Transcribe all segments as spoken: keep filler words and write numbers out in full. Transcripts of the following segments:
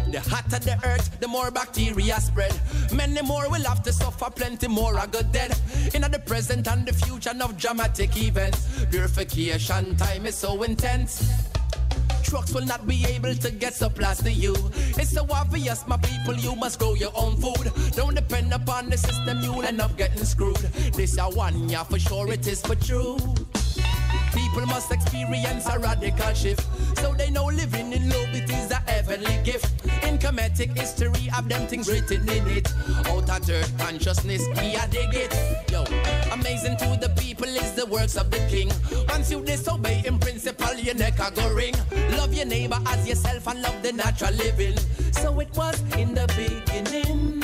The hotter the earth, the more bacteria spread. Many more will have to suffer, plenty more are good dead. In the present and the future of dramatic events, purification time is so intense. Trucks will not be able to get supplies to you. It's so obvious, my people, you must grow your own food. Don't depend upon the system, you'll end up getting screwed. This a one, yeah, for sure it is for true. People must experience a radical shift, so they know living in love it is a heavenly gift. In comedic history have them things written in it. Out of dirt consciousness, we a dig it. Yo, amazing to the people is the works of the king. Once you disobey in principle, your neck a go ring. Love your neighbor as yourself and love the natural living. So it was in the beginning.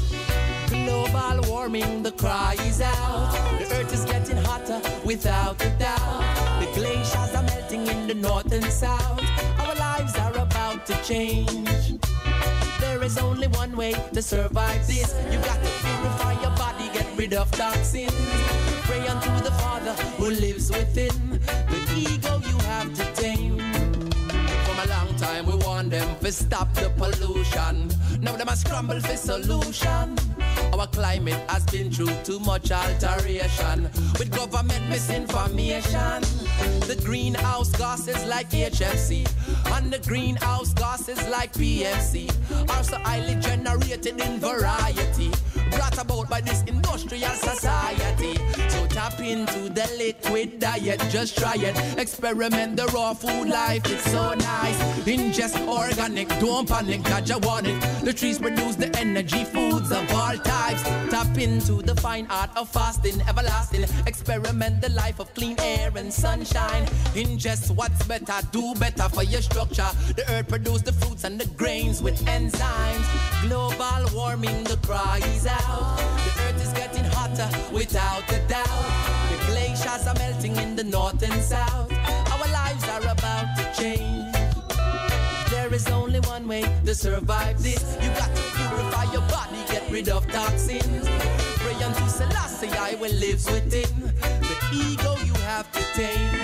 Global warming, the cry is out. The earth is getting hotter without a doubt. The glaciers are melting in the north and south. Our lives are about to change. There is only one way to survive this. You got to purify your body, get rid of toxins. Pray unto the Father who lives within. The ego you have to tame. From a long time we want them to stop the pollution. Now they must scramble for solution. Our climate has been through too much alteration, with government misinformation. The greenhouse gases like H F C and the greenhouse gases like P F C are so highly generated in variety, brought about by this industrial society. So tap into the liquid diet, just try it. Experiment the raw food life, it's so nice. Ingest organic, don't panic, that you want it. The trees produce the energy, foods of all types. Tap into the fine art of fasting, everlasting. Experiment the life of clean air and sunshine. Ingest what's better, do better for your structure. The earth produce the fruits and the grains with enzymes. Global warming, the cry is out. The earth is getting hotter without a doubt. The glaciers are melting in the north and south. Our lives are about to change. There is only one way to survive this. You got to purify your body, get rid of toxins. Pray unto Selassie, I will live within. The ego you have to tame.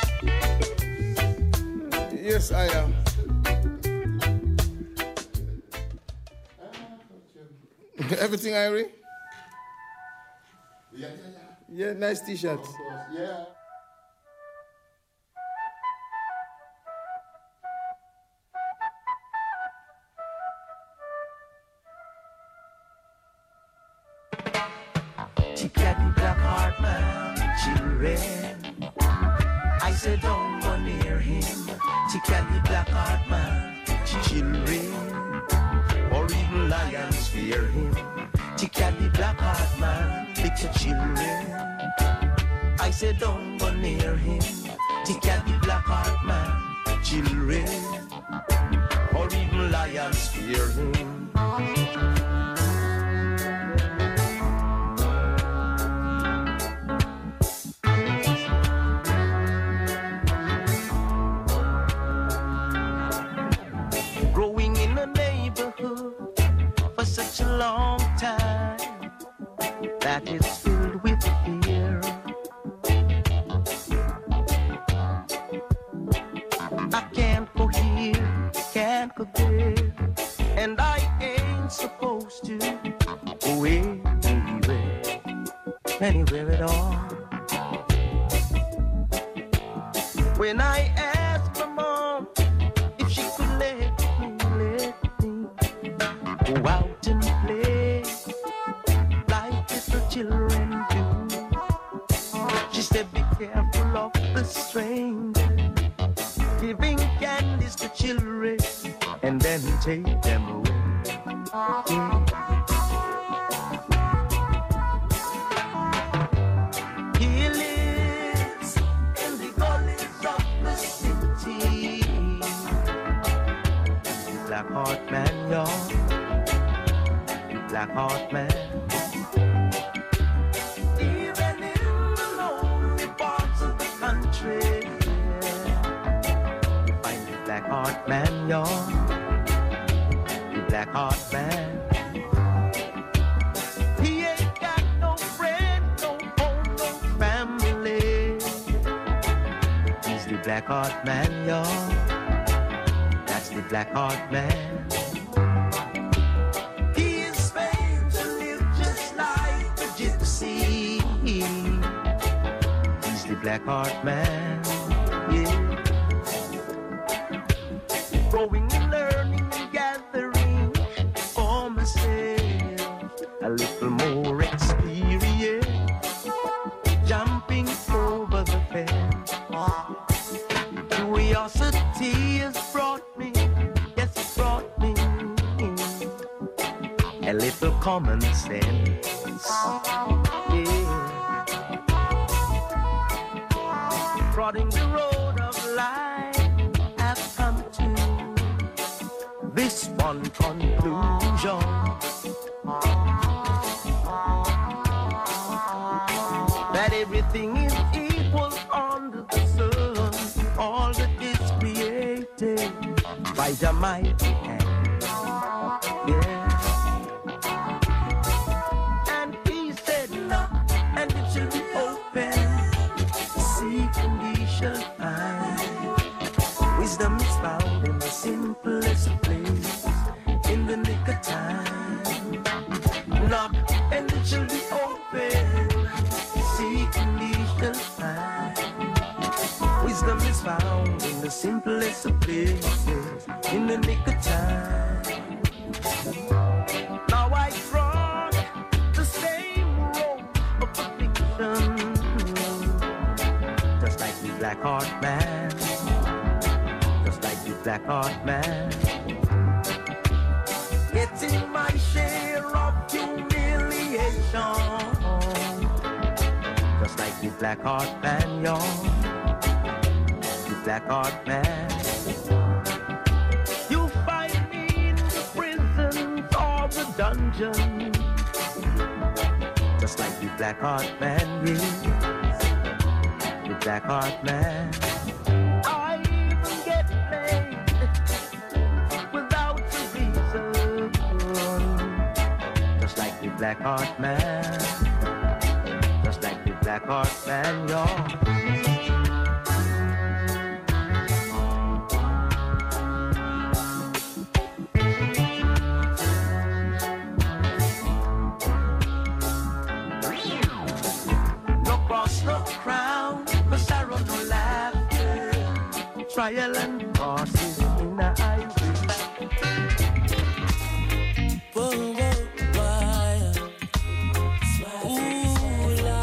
Yes, I am. Everything, Irie? Yeah, yeah, yeah. Yeah, nice t-shirt. Of course, yeah. She got the black heart man, children. I said don't go near him. She got the black heart man, children. Or even lions fear him. She got the black heart man, little children. I said don't go near him. She got the black heart man, children. Or even lions fear him. Such a long time that it's filled with fear. I can't go here, can't go there, and I ain't supposed to go anywhere, anywhere at all. When I asked my mom if she could let me, let me go out and play like little children do, she said be careful of the stranger, giving candies to children and then take them away. Yeah. He lives in the gullies of the city, black heart man, y'all. Black heart man. Even in the lonely parts of the country, yeah, you find the black heart man, y'all. The black heart man. He ain't got no friend, no home, no family. He's the black heart man, y'all. That's the black heart man. black heart man, yeah. Growing and learning and gathering for myself a little more experience, jumping over the fence. Curiosity has brought me, yes, it brought me a little common sense, yeah. Prodding the road of life, I've come to this one conclusion: that everything is equal under the sun, all that is created by the mighty hand, yeah. And he said, knock and it shall be open, seek and ye shall find. Wisdom is found in the simplest place, in the nick of time. Knock and it shall be open, seek and ye shall find. Wisdom is found in the simplest of places, in the nick of time. Now I trod the same road of affliction, just like the black heart man, just like the black heart man. Getting my share of humiliation, just like the black heart man, y'all. The black heart man. You find me in the prisons or the dungeons, just like the black heart man, yes. The black heart man. I even get played without a reason, just like the black heart man, just like the black heart man, y'all. Trial and crosses in the highway. Whoa, whoa, why? Ooh, la.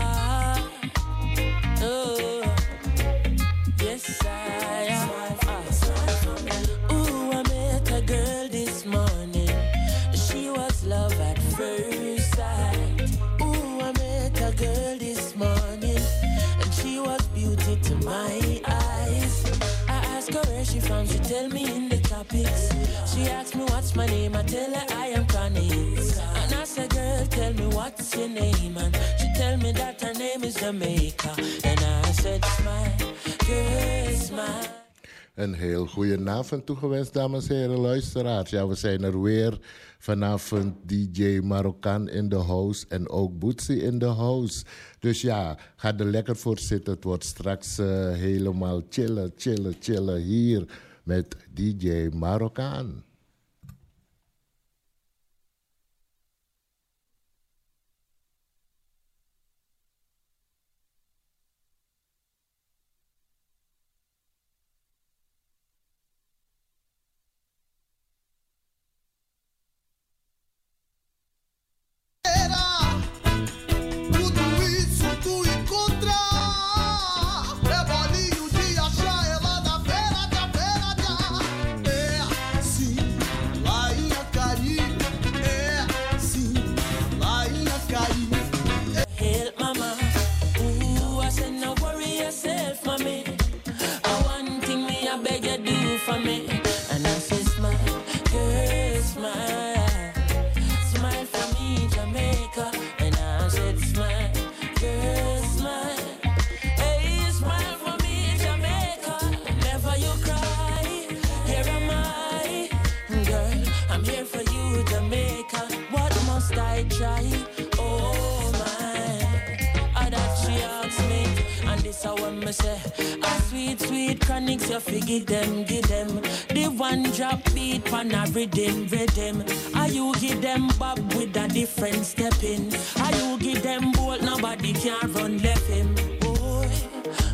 Oh, yes, I am. Ooh, I met a girl this morning. She was love at first sight. Ooh, I met a girl this morning, and she was beauty to my eyes. Where she from, she tell me in the topics. She asked me what's my name, I tell her I am Connie. And I said, girl, tell me what's your name. And she tell me that her name is Jamaica. And I said, smile, girl, smile. Een heel goede avond toegewenst, dames en heren luisteraars. Ja, we zijn er weer vanavond. D J Marokkaan in de house en ook Bootsy in de house. Dus ja, ga er lekker voor zitten. Het wordt straks uh, helemaal chillen, chillen, chillen hier met D J Marokkaan. Chronics, you figure them, give them the one drop beat pan a rhythm, rhythm. Are you give them bob with a different step in? Are you give them bolt, nobody can run left him. Boy,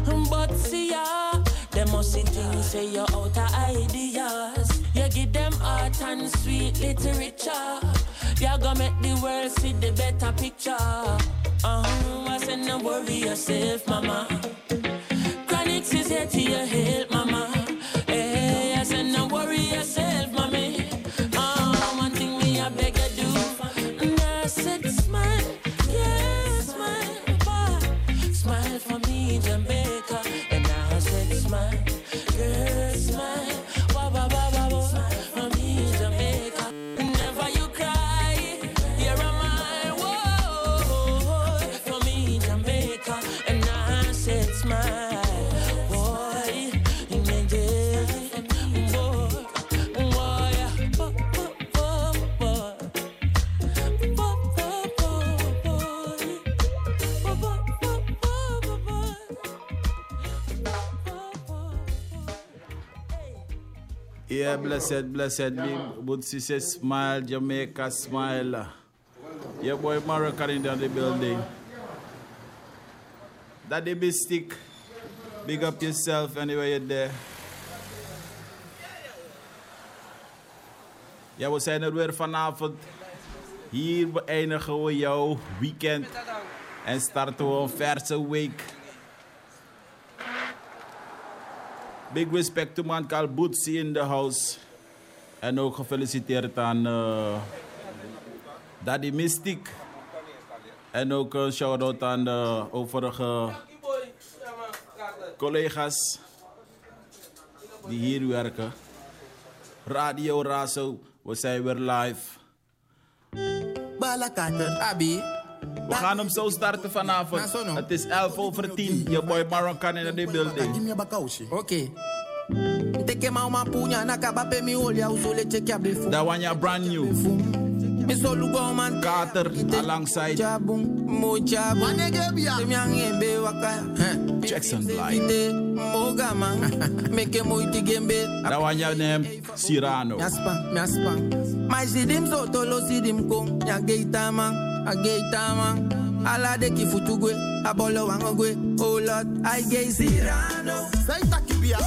But see ya, them must see things say you're out of ideas. You give them art and sweet literature. You're gonna make the world see the better picture. Uh-huh, I said no worry yourself, mama. Chronics is here to your help, mama. Hey, I said no worry yourself, mommy. Uh, one thing me I beg you do. And I said smile, yeah, smile, boy. Smile for me, Jamaica. And I said smile, yeah, smile, wah, wah, wah, wah, wah. Smile for me, Jamaica. Never you cry, here am I, whoa, for me, Jamaica. And I said smile, boy, in the day, boy, boy, boy, boy, boy, Yeah, blessed, blessed be. Bootsy says smile, Jamaica smile. Yeah, boy, Moroccan in the building. Daddy Mystic, big up yourself anywhere you're there. Ja, we zijn er weer vanavond. Hier beëindigen we jouw weekend. En starten we een verse week. Big respect to man called Bootsy in the house. En ook gefeliciteerd aan uh, Daddy Mystic. En ook een shout-out aan de overige collega's die hier werken. Radio Razo, we zijn weer live. Abi. We gaan hem zo starten vanavond. Het is elf over tien. Je boy Moroccan in de building. Oké. Teke mama punya nakabape mi olia usole check up the That one you're brand new. Mi solu go man Carter alongside Jabung moja manegebia semyange waka Jackson Blight. Moga man make mo itigembe. That one your name Cyrano. Miaspa miaspa. My sidim so tolo sidim kong nyageita man ageita man. Ala de kifutugwe abolo wangogwe. Oh Lord I gay Cyrano. Say takibia.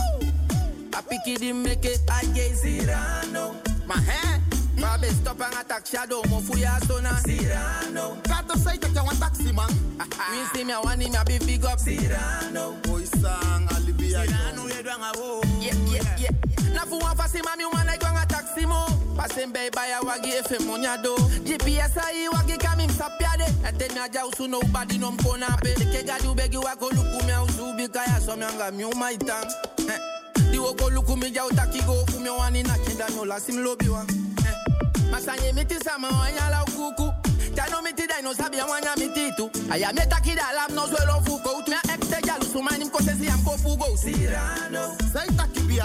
I pick it in make it I gay Cyrano. My hand. Babe stop and attack shadow mo fuya sona Cyrano. Kato say that you want taxi man. We see me one him a big big up Cyrano. Boy sang alibia Cyrano you don't have. Yeah yeah yeah. Na fu wan fasi mami woman like one taxi mo. Passing by by a wagi F M monyado. G P S I wagi coming sapiade. And tell me a jausu nobody no mkona pe. Ke gadu begi wako luku mi a usubi kaya so mi anga mi my tang. Di woko luku mi jau taki go fu mi wani na kinda no la sim lobby wan. Masanye miti sama wanya la kuku. Tano miti dai no sabi wanya miti tu. Aya meta kida lam no zwelo fuko. Tu ya ekte jalu sumani mkose si amko fugo. Cyrano. Say takibia.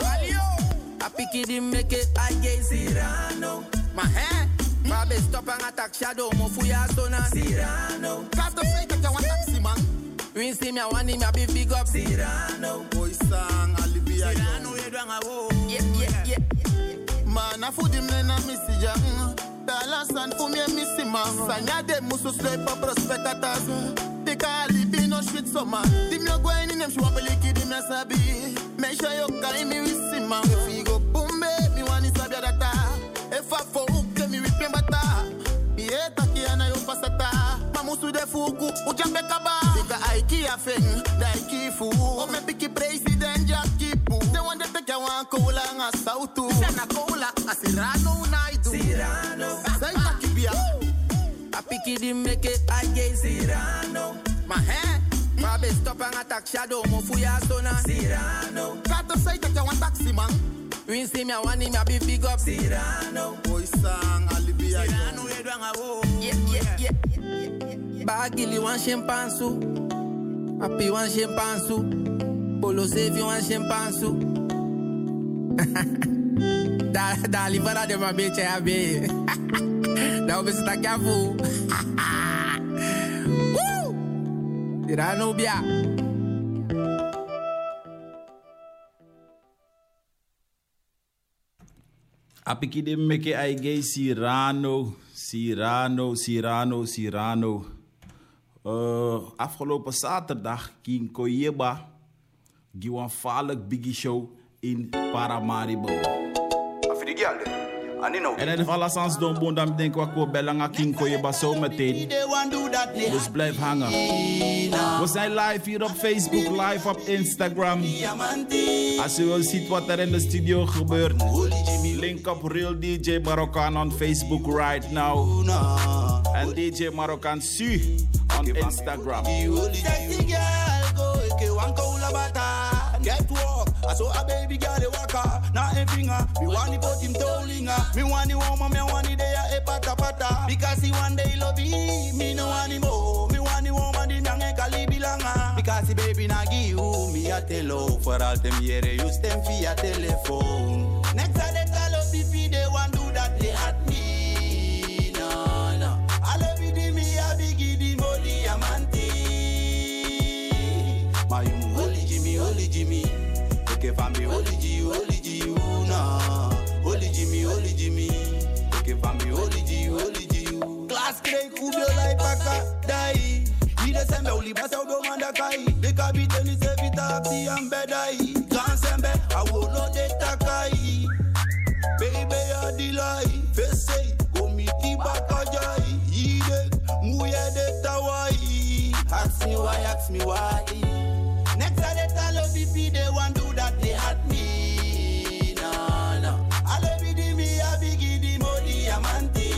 I pick it in make it I gay Cyrano. My hand. Babe stop and attack shadow mo fuya sona Cyrano. Kato say that you want taxi man. We see me one him a big big up Cyrano. Boy sang alibia Cyrano you don't have. Yeah yeah yeah. Man a food him na missy jang. Dallas and for me missy man. Sanya de musu sleep up prospectators. Tika alibi no shit so man. Dim yo go in him shwa beliki dim na sabi. Make sure you carry me with sim man. If you go boom me wani sabi data. If I for hook me with me bata. Yeah taki ana yo pasata. Mamusu de fuku ujambe kaba. Tika aiki afeng daiki fu. O me piki president Jackie Poo. They want to take one cola nga sautu. Sana cola a Cyrano naidu. Cyrano. Say takibia. I pick it in make it I gay Cyrano. My hand. Babe stop and attack shadow mo fuya sona Cyrano. Kato say that you want taxi man. We see me one him a big big up Cyrano. Boy sang alibia Cyrano you don't have. Yeah yeah yeah. Bagili one chimpansu. Papi one chimpansu. Polo save one chimpansu. Da da livara de ma bitch a be. Da obe sta kafu. Woo! Cyrano bia. Apiki de meke ai gay Cyrano, Cyrano, Cyrano, Cyrano. Uh, afgelopen zaterdag King Koyeba Give one Falk Biggie Show in Paramaribo. En in alle sans doen bon dan denk ik ook bellen aan King Koyeba zo meteen. Dus blijf hangen. We zijn live hier op Facebook, live op Instagram. Als u wil zien wat er in de studio gebeurt, link op Real D J Marokkaan on Facebook right now. En D J Marokkaan Su on Instagram. Get walk, I saw a baby girl a walker. Now a finger, me want to put him tolling. Me want the woman, me want the day a pata pata. Because he one day love me, me no want him more. Me want the woman the nang e kalibilanga. Because the baby na give you me a telo. For all them year use them for a telephone. Next time they call up the fee, they want do that they at me. No, no. I love you, di me a biggie, di mo diamante. My holy Jimmy, holy Jimmy. Okay, family, holy G, holy G, you na. Holy Jimmy, holy Jimmy. Okay, family, holy G, holy G, you. Class crank, kubio like paka, die. We the same, only but I don't want to kai. The captain is every taxi and bedai. Can't send me, I will not let takai. Baby, I delay. First say, go meet the bakajai. Yide, muye de tawai. Ask me why, ask me why. Next time they tell us if they want do that they at me. No, no. I love you, di me a biggie, di mo diamante.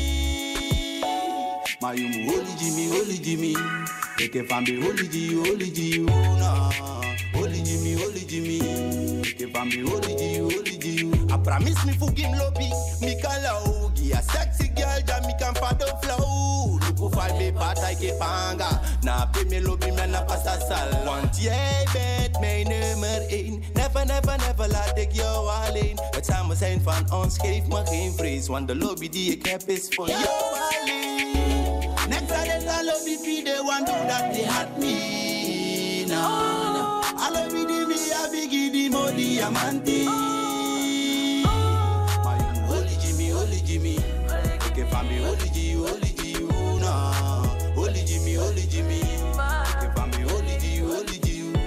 My um, holy Jimmy, holy Jimmy. Make a family, holy G, holy G, you no. Holy Jimmy, holy Jimmy. Make a family, holy G, holy G, you. I promise me for him lobby. Me call Ogi, a sexy girl that me can follow flow. Look for me, but I keep panga. Na pe me lobby, me na passa sal. Want jij bent mijn nummer één. Never, never, never laat ik jou alleen. Het samen zijn van ons geeft me geen vrees. Want de lobby die ik heb is voor jou alleen. Next time they lobby, they want do that they had me. No, no. I love you, di me a biggie, di mo diamante. My holy Jimmy, holy Jimmy. Okay, family, holy G, holy G, you no. Holy Jimmy, holy Jimmy. Okay, family, holy G, holy G, you.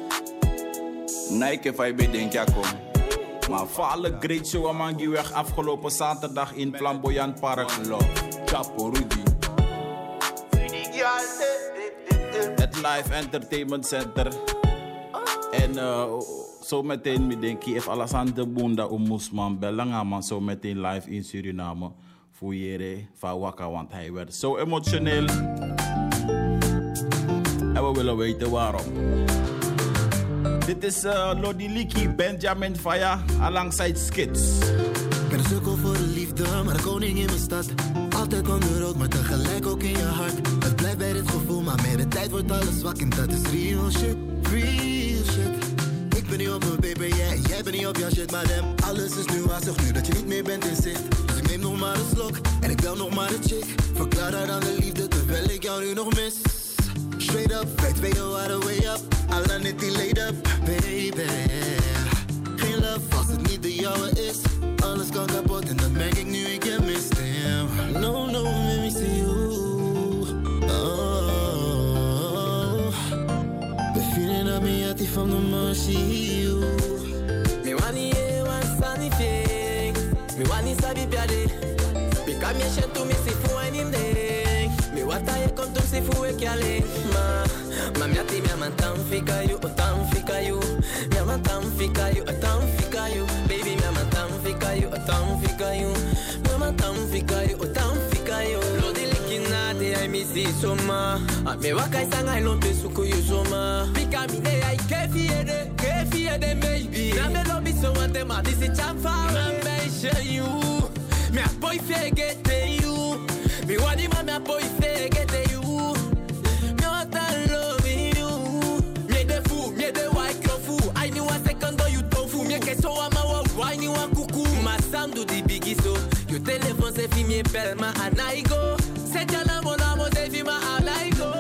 Nike vijf denk ik kom. Maar Falk Great Show amangi weg afgelopen zaterdag in Flamboyant Park. Love, Chapo Rudy. Het Live Entertainment Center. En uh, zo meteen me denk ik even alles aan de bunda om moesman bellen man zo meteen live in Suriname voor jere van Waka, want hij werd zo emotioneel. En we willen weten waarom. Dit is uh, Lodi Liki, Benjamin Faya, alongside Skits. Ik ben een sukkel voor de liefde, maar de koning in mijn stad. Altijd on the road, maar tegelijk ook in je hart. Het blijft bij dit gevoel, maar met de tijd wordt alles zwak. En dat is real shit, real shit. Ik ben niet op mijn baby, yeah, jij bent niet op jouw shit. Maar damn, alles is nu wazig, nu dat je niet meer bent in zicht. Dus ik neem nog maar een slok, en ik bel nog maar een chick. Verklaar haar aan de liefde, terwijl ik jou nu nog mis. Straight up, wij twee are the way up. Alla net die laid up, baby. Geen love als het niet de jouwe is. Alles kan kapot en dat merk ik nu, ik heb mist hem. No, no, let me see you. Oh, the feeling of me at the from the mercy you. Me wani e wan sani fake. Me wani sabi piade. Bika mi shen tu mi si fu enim de. Me wata e kon tu si fu e kiale. Ma, ma mi ati mi amantam fika you, otam fika you. Mi amantam fika you, otam fika you. Baby mi amantam fika you, otam fika you. Mi amantam fika you, otam fika you. Lodi likina de ai mi si soma. A me waka isanga ilonte suku you soma. Bika mi de ai kefiede, kefiede baby. Na me lobby so ante ma disi chamfa. Ma me show you. Me a boy forget you. Me wani ma me a boy forget you. Me want to love you. Me de fou, me de white club fou. I knew a second you don't fool. Me que so ama wa why ni wa kuku. Ma sam do the biggie so. Your telephone se fi me bel ma anaigo. Se jala mon amo se fi ma anaigo.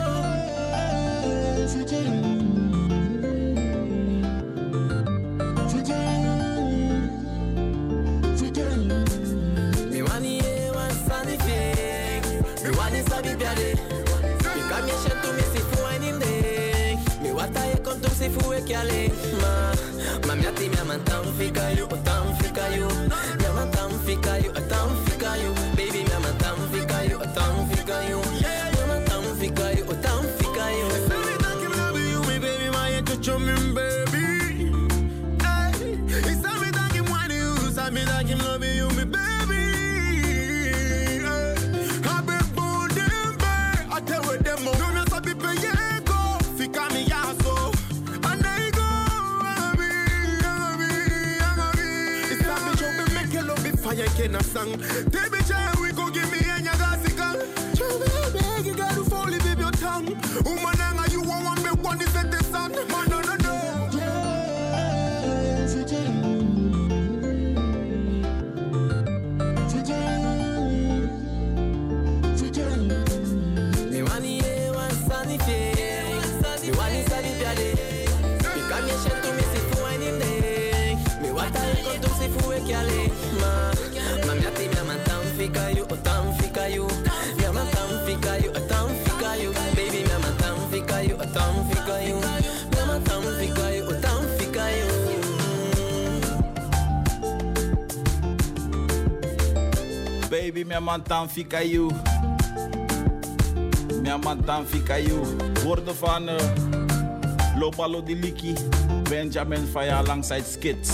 Me wani e wan sani fake. Me wani sabi piade. Bika mi shen tu mi si fu enim de. Me wata e kon tu si si fue que ale ma mami ati mi amantam fika you otam fika you mi amantam fika you otam fika you baby mi amantam fika you otam fika you mi amantam fika you otam fika you say me that you love you me baby my to chum baby hey it's me that you want you say me that you love you me baby a song. Baby, child, we go give me a nyagasical. Child, baby, you gotta fall in your tongue. Woman, and you want me one is at the sun. Man, no, no, no. Me want to one sunny face. Me want to sunny day. Because me share to me si fu wine in day. Me want to come to si fu ekiale. Ma. Mami ati mi amantam fika you, otam fika you. Mi amantam fika you, otam fika you. Baby mi amantam fika you, otam fika you. Mi amantam fika you, otam fika you. Baby mi amantam fika you. Mi amantam fika you. Woorden van uh, Lopalo Diliki, Benjamin Faya alongside Skits.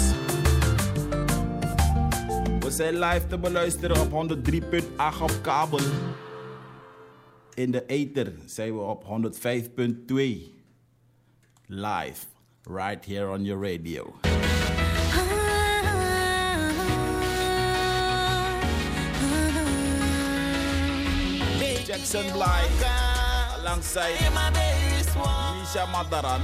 We zijn live te beluisteren op honderd drie punt acht op kabel. In de ether zijn we op honderd vijf punt twee. Live, right here on your radio. Jackson Bly, alongside Misha Madaran.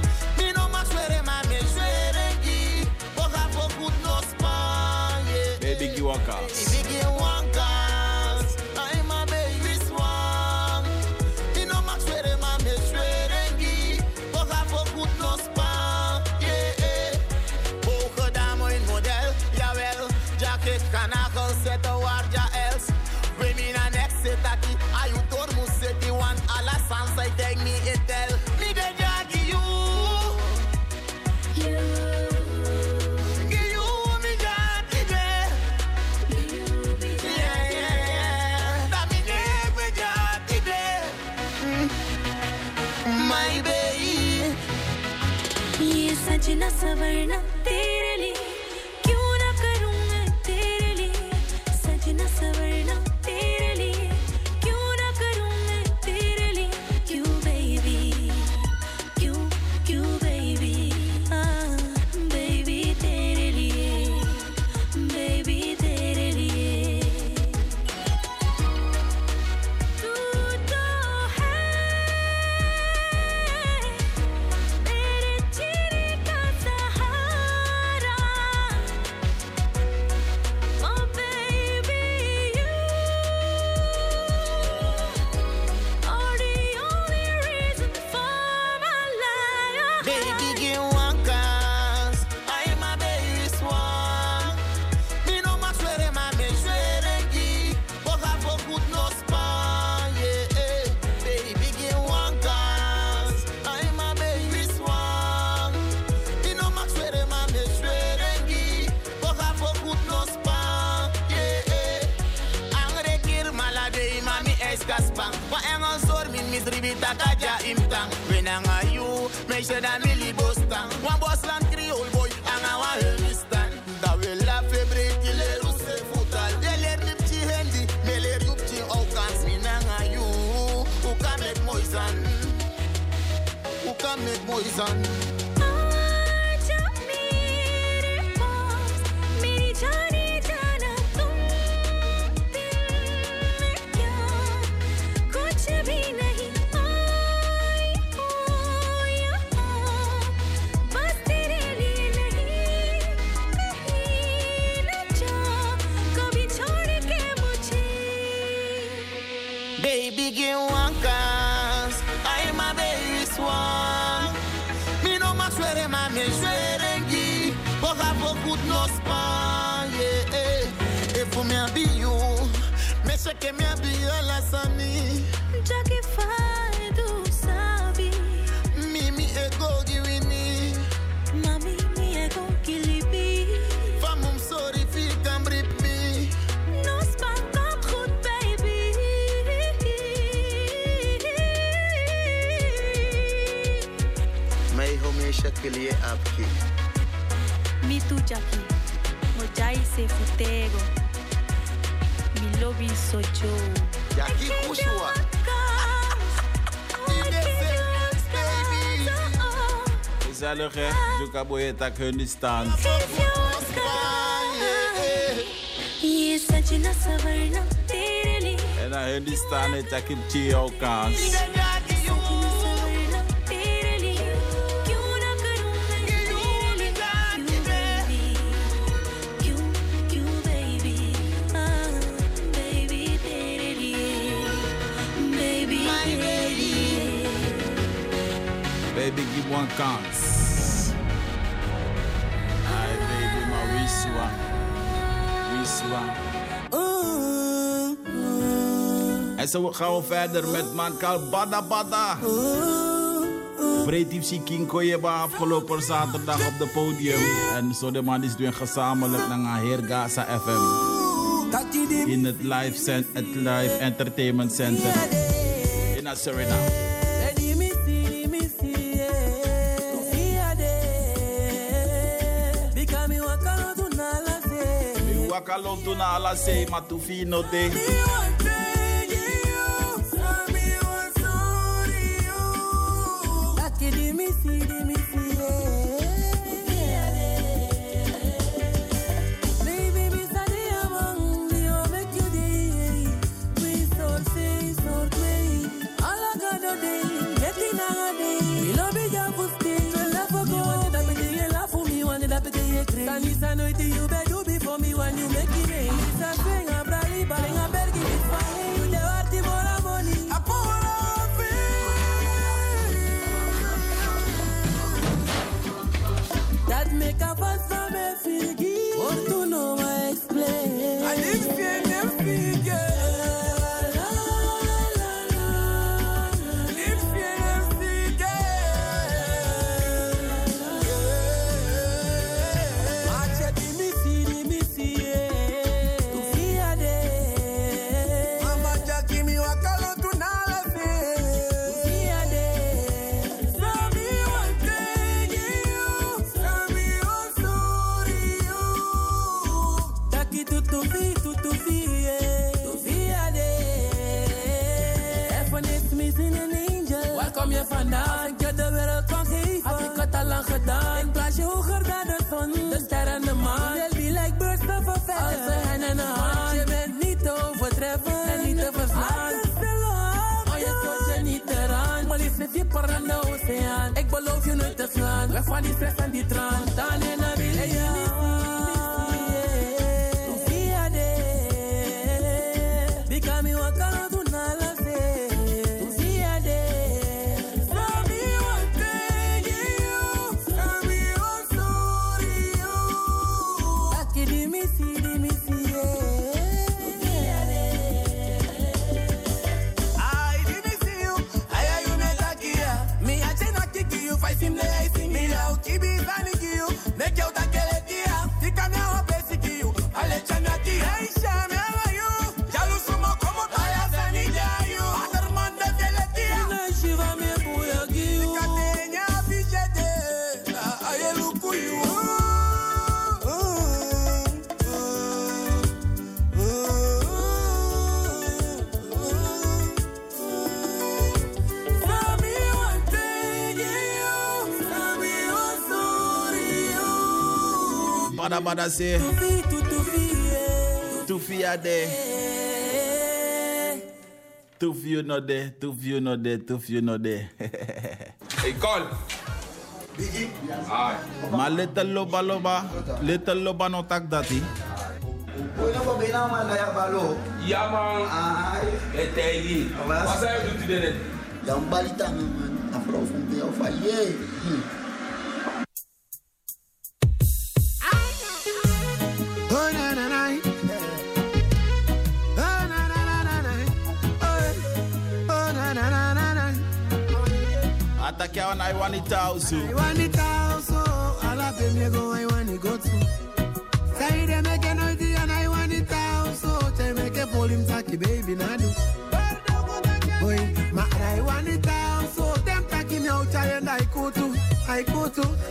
Baby Giwakas. Baby Giwakas. I'm a baby swan. You know Max Were ma me Schwerengi. Boga for good no spa. Yeah. Boga damo in model. Jawel. Jacket kanakel zette waar ja els. We mina next set aki. Ayu dormu seti wan ala sans I take me etel. Me de jagi you. You. सजना सवरना तेरे लिए क्यों ना करूं मैं तेरे लिए सजना सवरना तेरे लिए क्यों ना करूं मैं तेरे लिए क्यों बेबी क्यों क्यों बेबी हाँ बेबी तेरे लिए बेबी तेरे लिए तू तो है मेरे जीने Make sure that Millie Boston, one boss land Creole boy, and I want to understand. That will laugh a break, you let us say footal. They let me see handy, me let you see how can me nanga you. Who can make moison? Who can make moison? Que me había la sani já que faz do sabe Mimi ego giwini Jacqueline Apki. Me too, Jackie. Mojai se futego. Mi lobby so Joe. Jackie Kushua. Gezellig hè, Zuka Boye tak hun die staan. En dan hun die staan en tak in Chio kans. Baby, give one chance. Hi, baby, my Wiswa. Wiswa. En zo gaan we verder met Mankal Bada Bada. Breed F C King Koyeba afgelopen zaterdag op het podium. En zo de man is doen gezamenlijk naar Hergasa F M. In het live, cent, het live Entertainment Center. In Suriname. Wakalo tuna ala say matufi no de. Ik beloof je nooit te slaan. Weg van die stress en die traan. Dan in een willen. Via de. Become you a kind of nala se. Via de. From me one thing you. From me one story you. Aki di misi di misi via de. I di misi you. Aya you me takia. Me a chena kiki you. Fight him le sing me out. Kibi zani you. Make you ta kele tia. Tika me a pesi you. Ale chana tia. Hey shame how you. Jalu sumo como taya zani you. Other man de kele tia. Na shiva me buya you. Tika tenya bijete. Aye luku you. Bada bada say Tufi a de Tufi you no de Tufi you no de Tufi you no de. Hey call Biggie. Aye. Ma little loba loba Little loba no tak dati. Hoy na ba bina man kaya balo? Ja man. Aye. Etegi. Wat zei je doet dit? Dan balita man. Afro van de of aye. Oh na na na, oh na na na na na, oh na na na na na. Atakia wana I want it house. I want it house. Ala pe me go I want it go to. Say they make a noise and I want it house. They make a volume taki baby na do. Boy, ma I want it house. Them taki me out and I go to, I go to.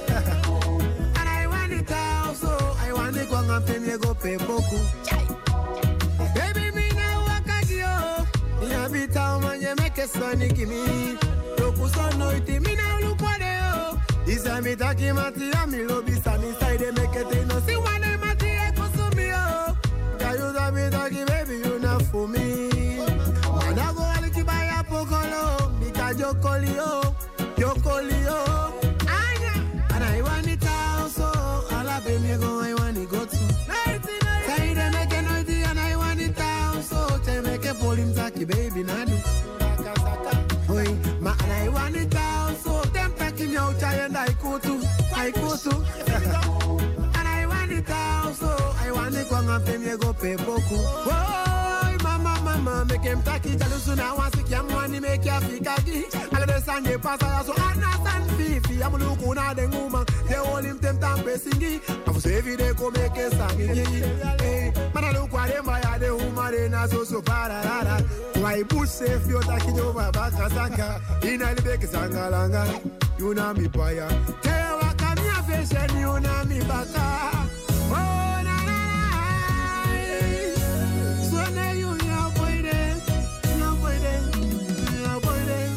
beaucoup. Baby, me now walk a yo. Ya bita man ye make a sunny kimi. Roku son no iti me now look what they oh. Isa mi taki mati ya mi lobi sani side they make it no see one day mati e kusumi oh. Ka you da mi taki baby you not for me. Man I go aliki buy a pokolo because you call yo, you call yo. And I want it out so all up in me go I want it go to. Say they make a noisy and I want it out so they make a pull him taki baby nadu. Oi, ma and I want it out so them packing out and I go to, I go to. And I want it out so I want it go and pay me go pay boku. Oi, mama mama make him taki jalusu na wansi kiamu wani make ya fikagi. Ala de sanje pasa so ana san fifi amu luku na de nguma. They hold him tem tampe singi. Afu se every day ko make a sangi. Hey, mana luku ade maya de humare na so so para rara. Why bush safe yo taki jo baba kasaka. Ina libe kisangalanga. You na mi paya. Te waka mi afeshe you na mi baka. Oh na na na. So na you ya boy de, ya boy de, ya boy de.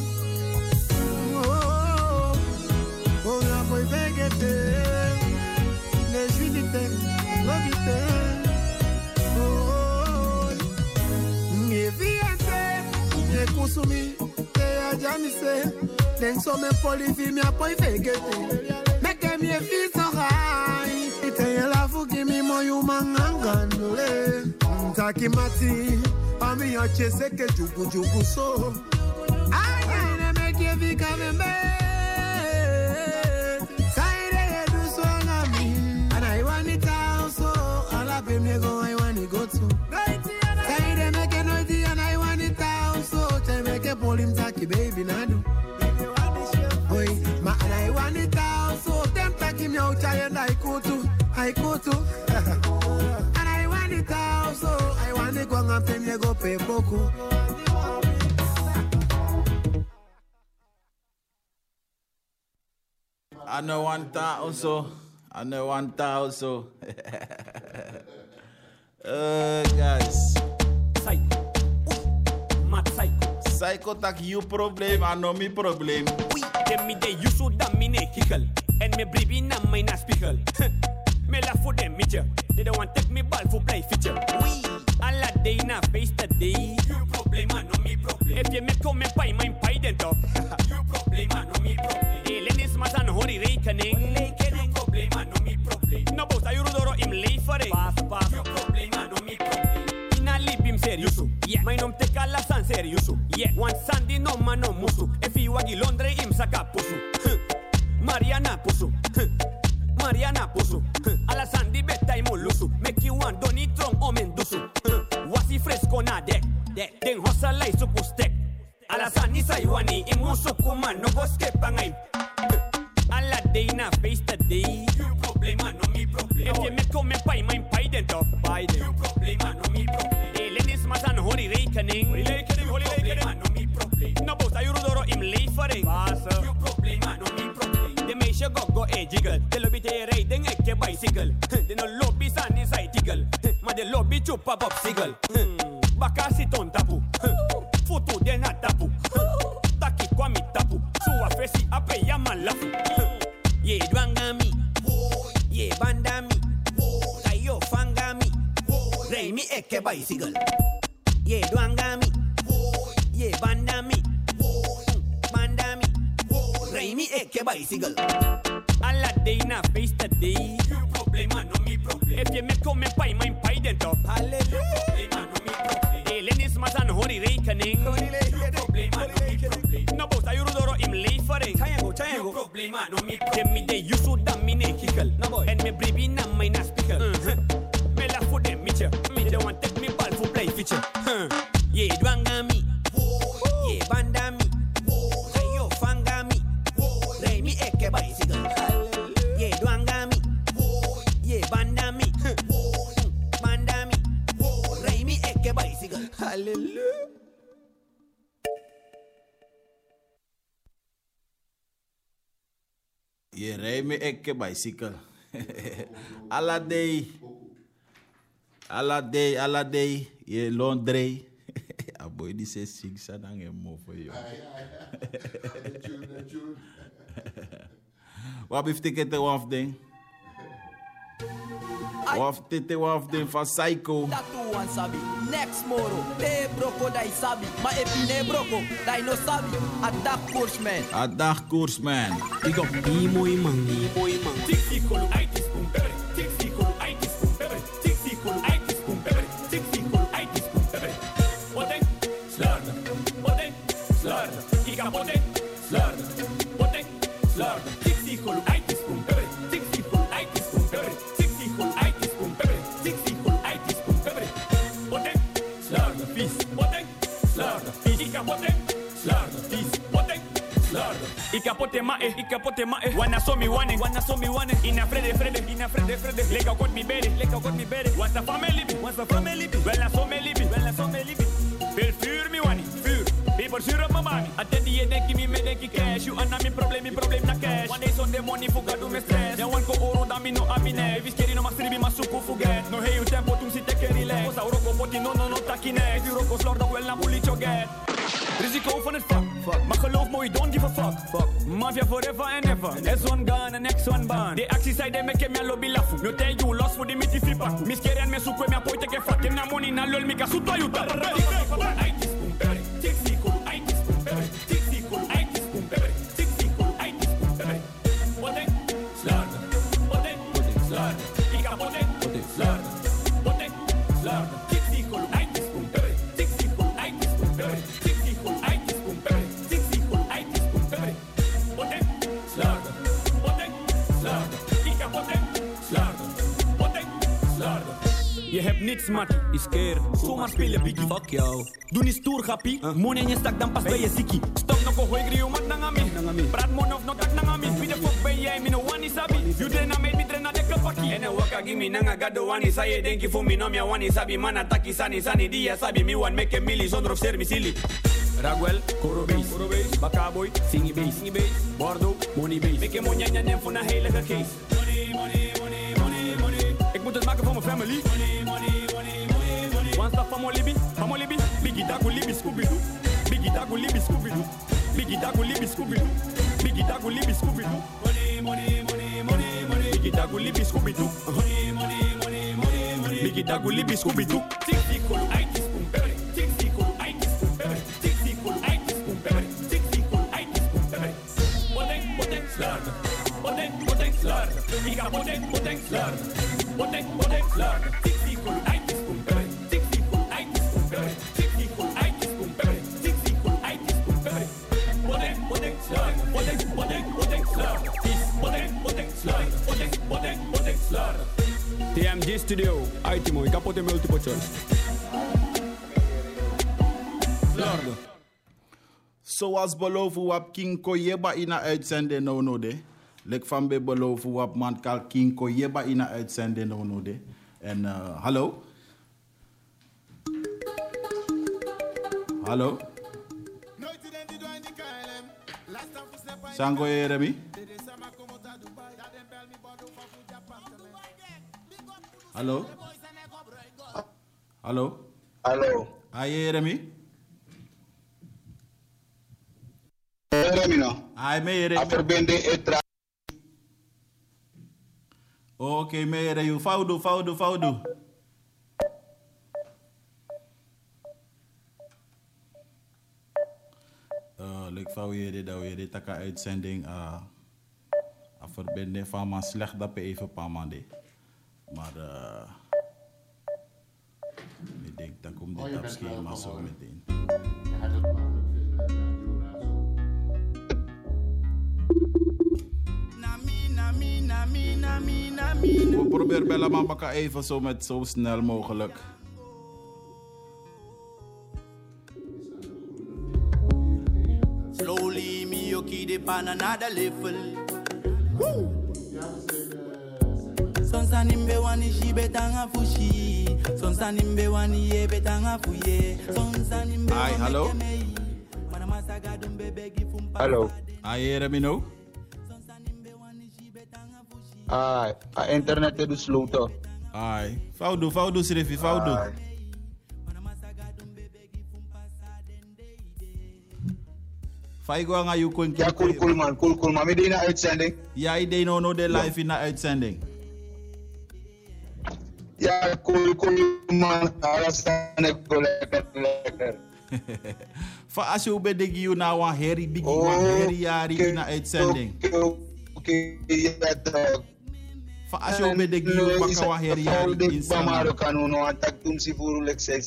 Oh oh ya boy vegete. Ne juilite, love it. Oh mi viente, ne kusumi, te ajamise. Then so me polifi mi apoy vegete. Make me feel so high. Ite la fuki mi moyu mangangandule. Taki mati, ami yo chese ke jugu jugu so. Ay ay ne make you feel come back. Saide do so na mi, and I want it out so. Ala be me go I want it go to. Saide make a noisy and I want it out so. Te make a pull him taki baby nadu. Oi, ma and I want it out so. Them taki me out and I go to, I go to. And I want it out so. I want it go and pay me go pay boku. I know one time also. I know one time also. Uh, guys. Psycho. Mad psycho. Psycho tak you problem, I know me problem. Oui, dem me de you so damn me ne kickle. And me baby na my na spiegel. Me la for them meter. They don't want take me ball for play feature. Oui, all a day na face today. You problem, I know me problem. If you make come pay my pay then top. You problem, I know me problem. Elenis matan hori rekening. Rekening problem, I know me problem. No boss I rudoro im lay for it. Pass pass. You problem, I know me problem. Ina lip him serious. Yeah, my nom take alla san serious. Yeah, one Sunday no man no musu. If you wagi Londre im saka pusu. Mariana pusu. Mariana pusu. Alla Sandy betta i mulusu. Make you one doni trong omen dusu. Wasi fresco na dek. Dek den hosa lai suku stek. Alla Sandy saiwani imusu kuma no boske pangai. Alla day na face today. You problem no me problem. If you make come pay my pay then top. Pay then. You problem no me problem. Elenis matan hori rekening. Hori rekening, hori rekening. No me problem. No boss ayu rudoro im lay for it. Pasa. You problem no me problem. De meisje go go e jiggle. De lobby te riding ikke bicycle. De no lobby san inside tiggle. Ma de lobby chupa pop siggle. Bakasi ton tapu. Foto de na tapu. Taki kwa mi tapu. Suwa fesi ape ya malafu. Ye dwangami. Ye bandami. Kayo fangami. Rei mi ikke bicycle. Ye dwangami. Ye bandami. Bandami. Rei mi ikke bicycle. Alla day na face today. You problem, no me problem. If you make come pay my pay then top. Hallelujah. No me problem. Elenis matan hori rekening. Hori rekening. Problem, no me problem. No boss ayu rudoro im lay for it. Chayango, chayango. Problem, no me problem. Dem me de you so damn me ne kickle. No boy. And me baby na my na speaker. Me la for them meter. Me don't want take me ball for play feature. Ye dwangami. Ye bandami. Kayo fangami. Rei mi ikke bicycle. Ye dwangami. Ye bandami. Bandami. Rei mi ikke bicycle. Hallelujah. Ye rei me ikke bicycle. Alla day. Aladei, aladei, je Londrei. Aboy die se sing sa dan je mo voor jou. Wat heeft ik het waf ding? Waf tete waf ding van Psycho. Dat tu wan sabi. Next moro. Te broko dai sabi. Ma epine broko. Dai no sabi. A dag koersman. A dag koersman. Ik op die mooie man. Die mooie man. Tixi kolu aitis pum pepper. Tixi kolu aitis pum pepper. Tixi kolu aitis pum pepper. Tixi kolu aitis pum pepper. Poten, slurden. Poten, slurden. Ik ga poten, slurden. Poten, slurden. Tixi kolu aitis pum pepper. Tixi kolu aitis pum pepper. Tixi kolu aitis pum pepper. Tixi kolu aitis pum pepper. Poten, slurden. Vis. Poten, slurden. Ik ga poten, slurden. Vis. Poten, slurden. Ik kapote ma eh, ik kapote ma eh. Wanna so me wanne, wanna so me wanne. Ina frede, frede, ina frede, frede. Leka got me bere, leka got me bere. What's a family be, what's a family be. Well na so me libi, well na so me libi. Veel vuur me wanne, vuur. People zuur op mijn mami. Attendi je denk me, me denk ik cash. You anna mi problem, mi problem na cash. One day Sunday money fuga do me stress. Ya wan ko oro da mi no abine. Vis keri no masribi masuku fuget. No hey you tempo tum si teke relax. Osa uroko poti no no no takine. If you roko slor dan wel na politie get. Risico van het vak, fuck. Maar geloof me, you don't give a fuck, fuck. Mafia forever and ever. S one gun and X one band. De acties zei de meke me lobby lafu. No tell you lost for the miti fipa. Miskeri en me suko me apoy teke fat. Tem na money na lol mi ka suto yuta. Aitis pum pere, tixi kulu aitis pum pere, tixi kulu aitis pum pere, tixi kulu aitis pum pere. Poten, slurden, poten, slurden. Ika poten, slurden, poten, slurden. Tixi kulu aitis pum pere, tixi kulu aitis pum pere, tixi kulu aitis pum pere, tixi kulu aitis pum pere. Poten, slurden, poten, slurden. Ika poten, slurden, poten, slurden. Je hebt niets, mat, is keer. Zomaar spelen, biggie. Fuck jou. Doe niet stoer, gappie. Uh. Money in je stak, dan pas ben je zikkie. Stop nog een gooi, grio, mat nang ami. Praat mon of no tak nang ami. Wie de fuck ben jij, mi no wani sabi. You dren na meid, mi dren na de kapaki. En een waka gimme nanga gado wani. Sa je denk je voor mi nom ya wani sabi. Man ataki sani sani dia sabi. Mi wan make a milli zonder of ser mi silly. Ragwell, Koro Base, Bakaboy, Singy Base, Singy Base, Bordeaux, Money Base. Make a money en voor een heilige geest. Money, money, money, money, money. Ik moet het maken voor mijn family. Money, money, money, money, money. One stop van Molibi, van Molibi. Biggie Dago Libi Scooby-Doo. Biggie Dago Libi Scooby-Doo. Biggie Dago Libi Scooby-Doo. Biggie Dago Libi Scooby-Doo. Money, money, money, money, money. Biggie Dago Libi Scooby-Doo. Money, money, money, money, money. Biggie Dago Libi Scooby-Doo. Tixi kolu aitis pum pepper. Tixi kolu aitis pum pepper. Tixi kolu aitis pum pepper. Tixi kolu aitis pum pepper. Poten, poten, slurden. Poten, poten, slurden. Ika poten, poten, slurden. Poten, poten, slurden. Tixi kolu aitis pum pepper. Tixi kolu aitis pum pepper. Tixi kolu aitis pum pepper. Tixi kolu aitis pum pepper. Poten, poten, slurden. Poten, poten, poten, slurden. Poten, poten, slurden. Poten, poten, poten, slurden. T M G Studio, Aitimo, ik kapot in multiple choice. Slurden. Zoals beloven wap King Koyeba in een uitzending nou no de. Lek van bij beloven wap man kal King Koyeba in een uitzending nou no de. En uh, hallo? Hallo? Sango Jeremy? Hallo? Hallo? Hallo? Hi Jeremy? Jeremy no? Hi me Jeremy? A verbinding etra. Oké, okay, me Jeremy. Faudu, faudu, faudu. Uh, Lek vouw je dit, dat we dit taka uitzending uh, a verbinding van man slecht dat we even paar maanden. Maar uh, ik denk dat komt dit op schema zo meteen. We proberen bellen maar elkaar even zo met zo snel mogelijk. Slowly me yoki de pan another level. Woo! Sonsa nimbe wani shi betanga fushi. Sonsa nimbe wani ye betanga fuye. Sonsa nimbe Hi, hallo? Hallo? Hi, Jeremy no? Ah, uh, internet is slow toch? Ai, faudo, faudo, Srefi, faudo. Faigo aan je kon. Ja, cool, cool man, cool, cool man. We deden een uitzending. Ja, ik deed nou de live in de uitzending. Ja, cool, cool man. Alles aan ik lekker, lekker. Van als je bij de Gio nou een herrie, biggie, een herrie jari in de uitzending. Oké, ja toch. Van als je bij de Gio pakken een herrie jari in zijn. Maar kan nu nog een tak doen si voor lek zei.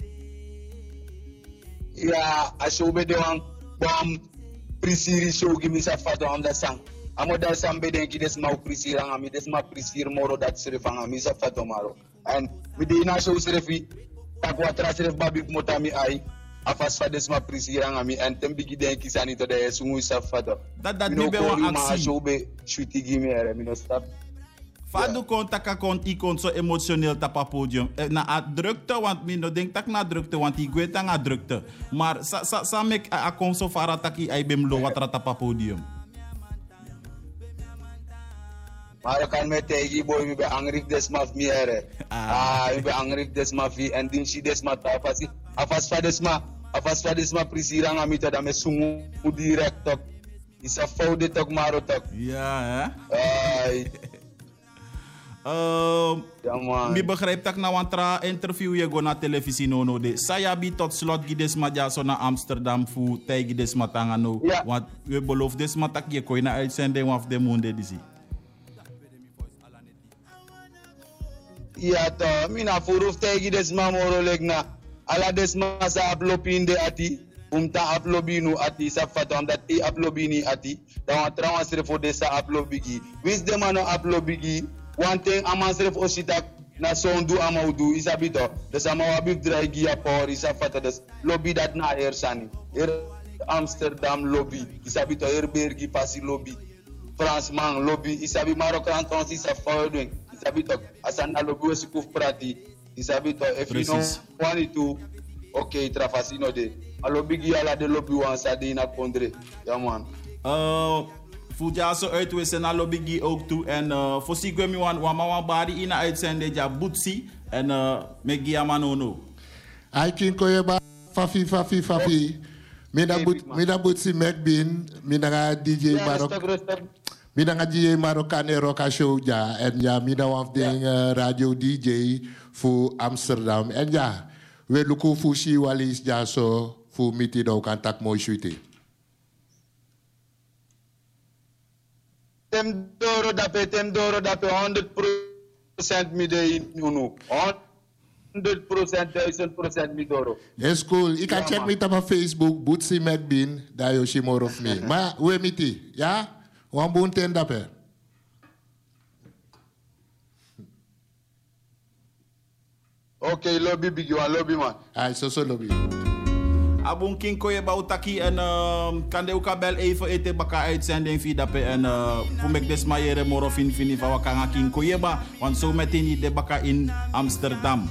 Ja, als je bij de wang bam prisiri show give me sa fado am da sang. Amo da sang be denki des mau prisiri ang ami des ma prisiri moro dat sere fanga mi sa fado maro. And mi de na show sere fi tak watra sere babi motami ai. Afas fades ma prisiri ang ami and tem bigi denki sani to de sungu sa fado. Dat dat mi be wa aksi. Ma show be shuti give me ere mi no stop. Fado kon taka kon i kon so emotioneel tapa podium. Eh, na a drukte, want mi no denk tak na drukte, want i gwet ang a drukte. Maar sa sa sa mek a, a kon so fara taki ay bem lo watra tapa podium. Maar kan met tegi boy mi be angrik des ma mi ere. Ah, mi be angrik des ma fi en din shi des ma ta fasi. Afas fades ma, afas fades ma prisirang ami ta da me sungu direct tok. Isa foude tok maro tok. Ja, hè? Ai. Uh, ja, mi begrijp dat nou een tra interview je go na televisie no no de. Saya bi tot slot gides ma ja so na Amsterdam fu tay gides ma tanga no. Ja. Want we beloof des ma tak je ko na uitzending of de monde disi. Ja to, mina furuf tay gides ma moro legna. Ala des ma sa uploading de ati. Um ta uploadinu ati sa fatam dat i uploadini ati. Dan wa tra wa sere fo de sa uploadigi. Wis de ma no uploadigi. One thing amasref osita na sondu amaudu isabito des amawabib draigi apor isafata des lobby dat na her sani er Amsterdam lobby isabito er bergi pasi lobby France man lobby isabi Marocan tons isafoding isabito asana lobby wesikuf prati isabito if you know one two okay trafasino de a lobby gi ala de lobby wan sa de na kondre ja man uh voel je zo uitwissen naar Lobby ook toe. En uh, voor si gwemi wan wan bari in de uitzending ja Butsi en uh, met Giamanono. I kin ko ba fafi fafi fafi. Mina but mina Butsi Mekbin, mina D J Marok. Mina D J Marokan e Roka show ja en ja mina wan ding uh, radio D J voor Amsterdam. En ja, we luku fushi walis ja so voor miti do kan tak mooi sweetie. Tem doro dape, tem doro dape, hundred percent mi de unu. Hundred percent, duizend percent mi doro. Is cool. Ik kan ja, check met op Facebook, Butsi Mekbin, daar je more of me. Maar we miti, ja? Wan boon ten dape. Oké, lobby big one, lobby man. Ah, zo zo lobby. Abun king koye bautaki en uh, kan de ook bel even eten baka uitzending via dape en uh, voor mek des mayere moro fin fini van wakanga king koye ba want zo meteen de baka in Amsterdam.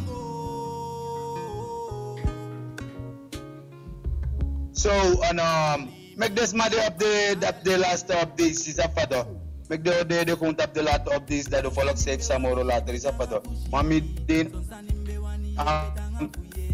So and um make this my day up the that the last updates is a father. Make the day the count up the last updates that the follow save some more later is a father. Mami din um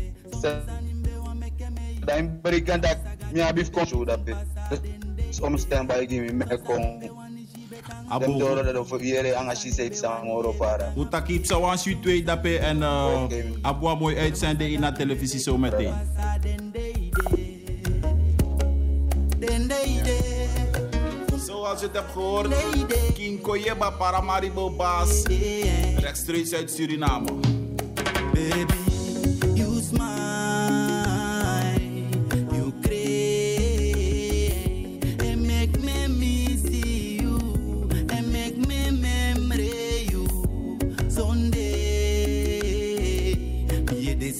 I'm very glad that me abif kon show that bit. Some stand by give me me kon. Dem doro dat for yere anga she said some more fara. Uta keep so one sweet twee dape en uh, abwa mooi uitzending in de televisie zo meteen. Zoals je het hebt gehoord, King Koyeba Paramaribo Baas, rechtstreeks uit Suriname. Baby, you smile, you cry, and make me miss you, and make me memory you. Someday, me de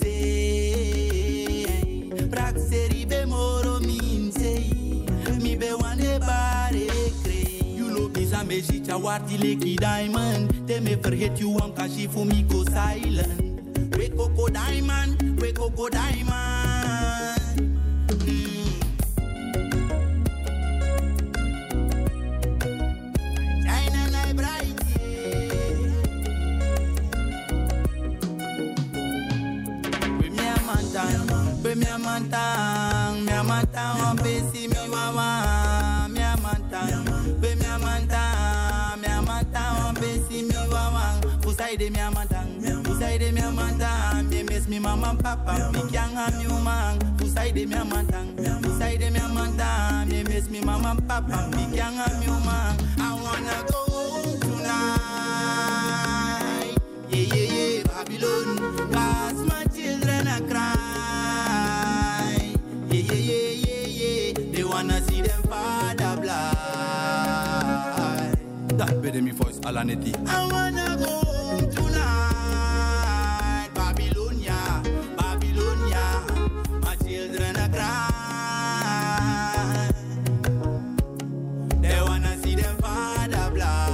say, praxeri be moro min say, mi be wane bare kre. You look is a mejicha warti leki diamond, they me forget you am kashi for me go silent. We Coco Diamond, we Coco Diamond. Mm. Shine a light bright, yeah. We mi amantang, mi amantang, on besi mi wawa, mi amantang. We mi amantang, mi amantang, on besi mi wawa. Usaide mi amantang, usaide mi amantang. Me miss mi mama papa, mi kyang am you man. Usaide mi amantang, usaide mi amantang. Me miss mi mama papa, mi kyang am you man. I wanna go home tonight. Yeah, yeah, yeah, Babylon. Cause my children are crying. Yeah, yeah, yeah, yeah, yeah. They wanna see them father blind. That better me voice, Alaneti. I wanna go home tonight. Babylonia, Babylonia. My children are crying. They wanna see them father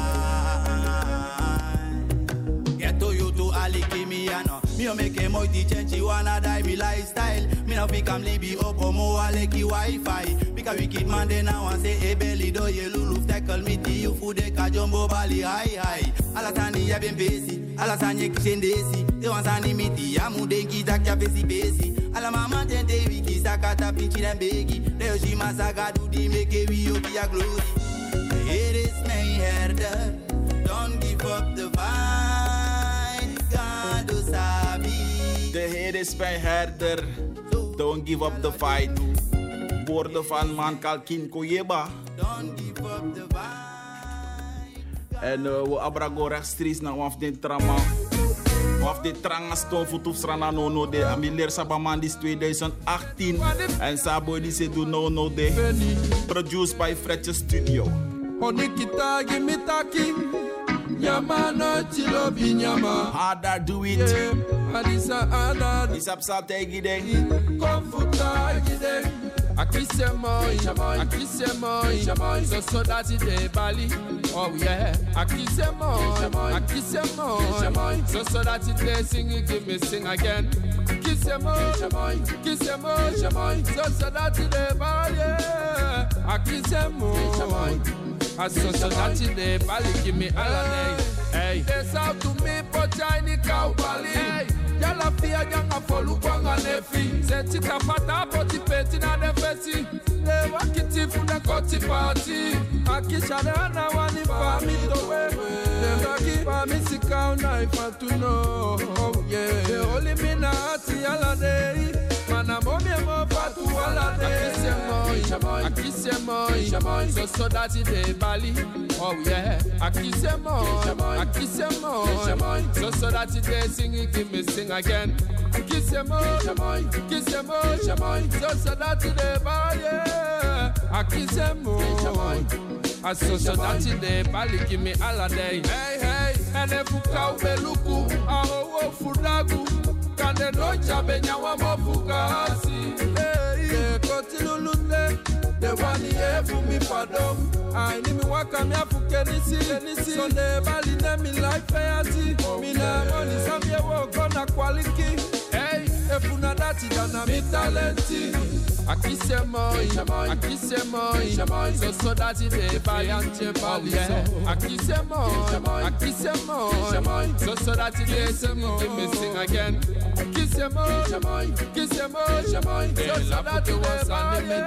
blind. Get to you to Ali Kimiano. Me make a moiti change, wanna die me lifestyle. Me now fi come libi up on mo aleki Wi-Fi. Because wicked man they now want say hey belly do ye lulu tackle me ti you food de ka jumbo bali high high. Alasani ya ben besi, alasani kishendesi. They want sani me ti amu denki tak ya besi besi. Ala mama tente wiki sakata pinchi dem begi. Leo shi masaga do di make we up ya glory. It is my herder, don't give up the fight. God do sabi. De Heer is mijn herder, don't give up the fight. Woorden van man Kalkin Koyeba. Don't give up the fight. En uh, we abrago rechtstreeks naar waf den trama. Waf den tranga stoon voor toefstrana no no de. Amileer Sabaman is twintig achttien. En Sabo die se do no no de. Produced by Fretche Studio. Onikita gimme taki. Nyama no chilo bi nyama. Harder do it. Yeah. Adisa harder. Isapsa tegi de. Comforta gide. Akise moi, akise moi, so so that it dey Bali. Oh yeah, akise moi, akise moi, so so that it dey sing, give me sing again. Akise moi, akise moi, so so that it dey Bali. Akise moi, so so that it dey Bali, give me all day. Hey, they sound to me for Chinese cow Bali. Hey. Yala fia janga folu kwanga nefi. Seti kapata poti peti na defeti. Le wakiti funa koti party. Akisha de ana wani fami dowe. Le waki fami sika una ifa to know. Oh yeah. The only mina ati yala day. Mana momi mo fatu wala day. Akise moi, akise moi, so so that it dey Bali. Oh yeah. Akise moi, akise moi, so so that it dey sing, give me sing again. Kiss him more, kiss him more, so so that they buy. I kiss him more. I so so that they buy. Give me all day. Hey hey, and if you can't be luku, I ho fudagu. Can they no chabe nyawa mafukasi? Hey, kotilulute. The one here for me pardon. I need me waka me afuke nisi nisi. So they bali na me like fayati. Me na money some ye walk on a quality. Hey, if you na dati dana me talenti. Akise moi, akise moi, so so dati de bali ante bali. Akise moi, akise moi, so so dati de sing, give me sing again. Akise moi, akise moi, so so dati de bali.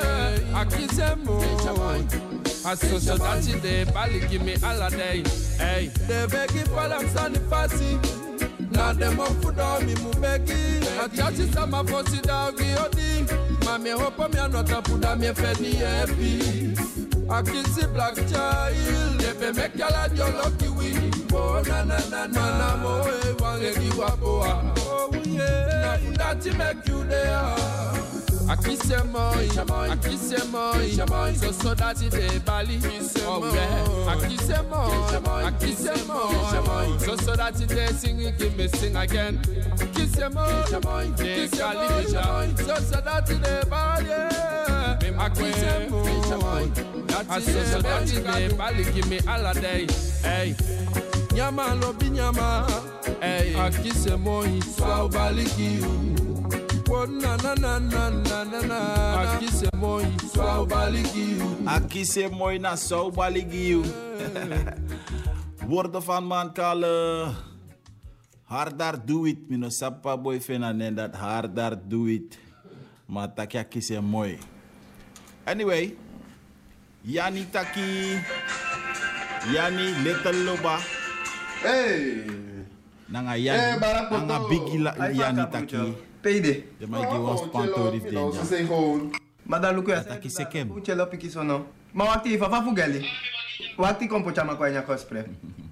Akise moi. I so so that it dey Bali give me all day. Hey, they begi palam sani fasi. Na dem up for me mu begi. I just sama fosi dagi odi. Mami hope me not a put me fedi happy. I can see black child. They be make y'all your lucky win. Oh na na na na na mo e wangi wapoa. Oh yeah, na that make you there. Akise moi, akise moi, so so that it dey Bali. Oh yeah, akise moi, akise moi, so so that it dey sing, give me sing again. Akise moi, akise moi, so so that it dey Bali. Akise moi, so so that it dey Bali, give me all day. Hey, nyama lobi nyama, hey, akise moi, so Bali give. Na na na na na na na. Akise moi, so baligi you. Akise moi na so baligi you. Woorden van man kale. Harder do it. Mino sappa boy fena nen dat harder do it. Maar taki a kisi mooi. Anyway, Yani taki, Yani Little Loba. Hey. Nanga Yani, nanga Biggie Yani taki. Peide. Je mag je ons panto rif den. Ze zijn gewoon. Maar dan lukt het. Taki sekem. Hoe chelo piki sono. Maar wacht even, wat voor geli? Wacht die kompo chama kwa nya cosplay.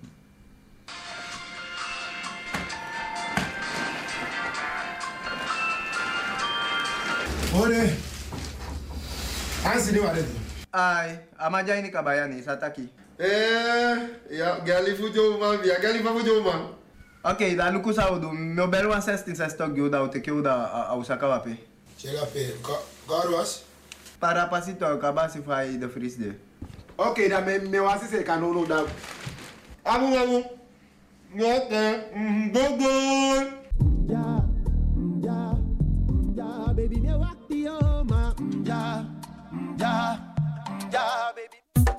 Ore. Ansi ni wale. Ai, amaja ini kabayani sataki. Eh, ja, gali fujo man, ja gali fujo man. Ok, da luku sa udu, meu belo one sixteen sa stock gilda ute que uda a usaka wape. Chega pe, garwas. Para pasito acabasi fai de fris de. Ok, da me me wasi se kanono da. Amu amu. Ngote, go go. Ja, ja, ja, baby, me wakti yo ma. Ja, ja, ja, baby.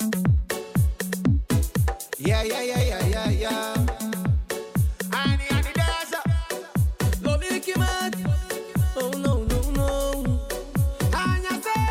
Yeah, yeah, yeah, yeah, yeah, yeah. Ani, ani, dasa. Love you, Kimat. Oh, no, no, no. Anya, say.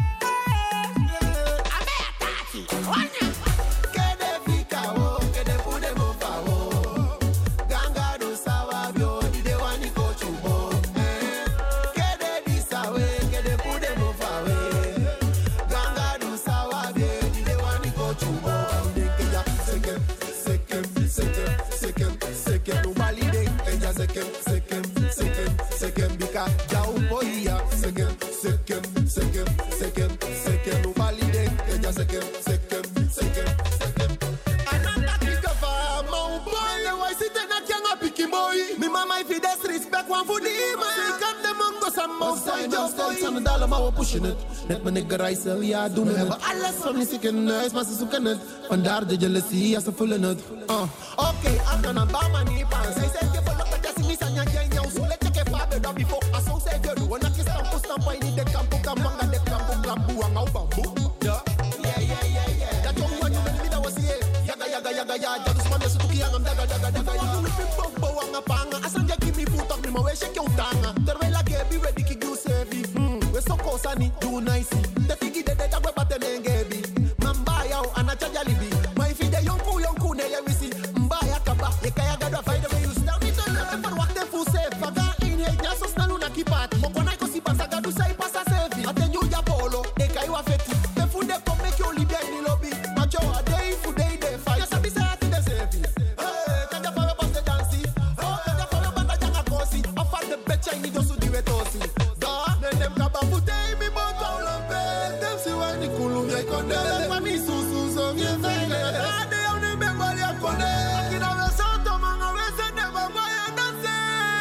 Ame, ataki. Anya. Kede fika wo, kede pude mo fa wo. Ganga do sawa bio, di de wani ko chubo. Kede di sawe, kede pude mo fa we. Ganga do sawa bio, di de wani ko chubo. Sekem, sekem, sekem, sekem, sekem, no valide. Ella sekem, sekem, sekem, sekem, bika jau boya. Sekem, sekem, sekem, sekem, sekem, no valide. Ella sekem, sekem, sekem, sekem. Ananda kika fa mau boy, why sit na kyanga piki boy? Mi mama if you disrespect one for the man. Sekem de mongo some more boy, just boy. Aan de dollar maar we pushen het. Net mijn nigga Rijssel, ja doen het. We hebben alles van die zieke neus, maar ze zoeken het. Vandaar de jealousy, ja ze voelen het. Uh. Oké, okay, I'm gonna buy my knee pants. Zij zei je voor dat je ziet niet aan je gang, jou zo let je ke vader dat before. Als zo zei je doen, en je stampo stampo in de kampo kamanga de kampo kambu ang au bambu. Ja, yeah yeah yeah yeah. Dat jongen wat je met me dat was hier. Yaga yaga yaga ya, ja dus man je zoekt hier aan daga daga daga. Wat doe je pop bo ang apanga? Asan je give me food op me maar we shake jou tanga. Terwijl ik heb ready ki you save. We so kosa ni do nice. De figi de de da we baten ngebi. Mamba yao anachaja libi. My fi de yonku yonku ne ye wisi. Mbaya kaba ye kaya gada find the way you stand me to never walk them full safe. Faga in ye nyaso snalu na kipati. Moko na iko si pasa gadu sai pasa safe. Atenyu ya polo de kai wa feti. The food de come make you libi in the lobby. Macho a day food day day fight. Yes I be say ati de safe. Hey, kanja fa we pass the dance. Oh, kanja fa we banda janga kosi. Ofa the betcha ni dosu di wetosi. Da, then them kaba fute mi bon all of it. Them si wa ni kulu mi konde. Fa mi susu so mi fele. Ade on the memory konde. Akina we santo manga we se never boy dance.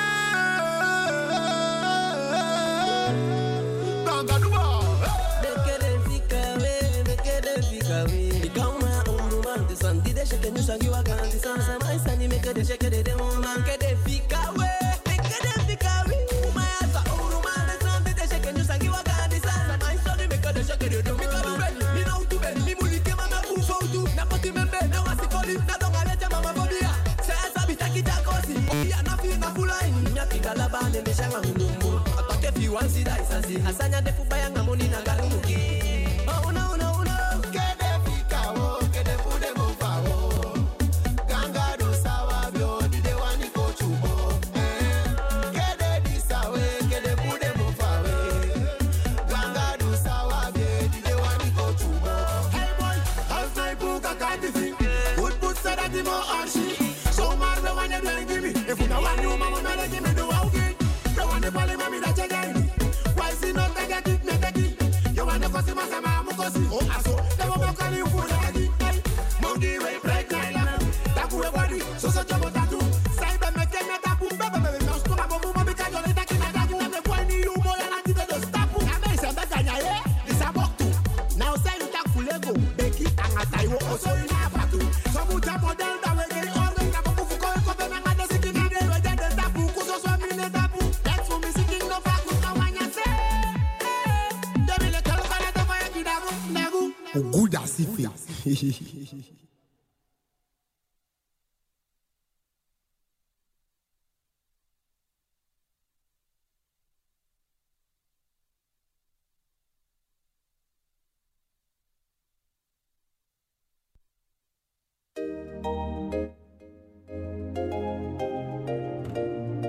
Ganga duba. Make them fika we, make them fika we. Ikauma umru man de sandi de shake nu sangi wa ganti sansa mai sani make de shake de demo man ke de fika we, make them fika we. My asa umru man de sandi de shake nu sangi wa ganti sansa mai sani make de shake de demo man. Mi no tu ben, mi muli ke mama ku fo tu. Na poti membe na wasi koli na donga lecha mama bobia. Sa asa bitaki takosi. Ya na fi na fulai. Nyaki galaba ne me shanga ngumbu. Atake fi wansi dai sasi. Asanya de fubaya ngamoni na galumuki. Oh no no no. Kede fika wo, kede pude mo fa wo. Ganga do sawa bio, di de wani ko chubo. Kede di sawe, kede pude mo fa we. Ganga do sawa bio, di de wani ko chubo. Hey boy, how's my puka kati fi? Good put said that the more arshi. So mar the one you don't give me. If you don't want you, mama, no let give me do okay. The one you follow me, that you get me. Why is not take it, me take it? You want to go see my sama, mukosi. Oh, aso, they won't call you for that. Monkey way break nine. Taku we body, so so jumbo tattoo. Say be make me tapu, baby baby. Now stop my mama because you're taking my dad. I'm the boy ni you boy and I did the stop. I'm a say that ya eh. This a book too. Now say you taku lego, beki anga taiwo oso ina fatu. So mu jumbo down that way get all the tapu fuko ko be na ngade siki na de we get the tapu kuso so mi ne tapu. That's for me siki no faku kawanya say. Demi le kalo kala to fire kidago nagu. Good asifi.